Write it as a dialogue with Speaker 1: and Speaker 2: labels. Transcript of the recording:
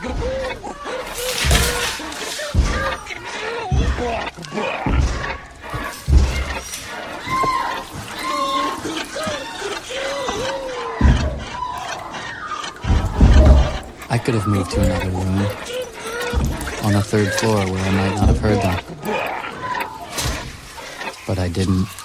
Speaker 1: I could have moved to another room, on the third floor where I might not have heard them. But I didn't.